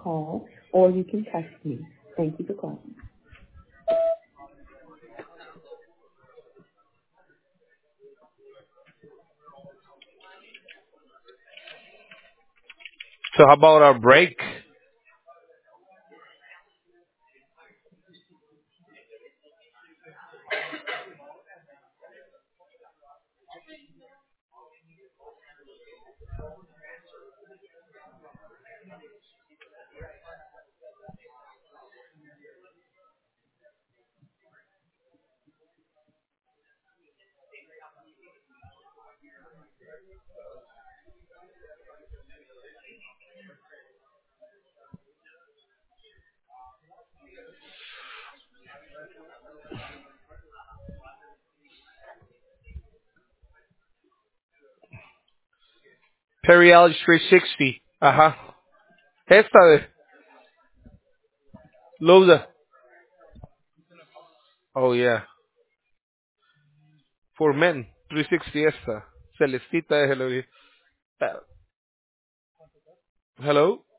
call, or you can text me. Thank you for calling. So how about our break? Perry Ellis 360. Ajá. Esta de Lola. Oh yeah. For men. 360 esta. Celestita, déjelo ir. Hello?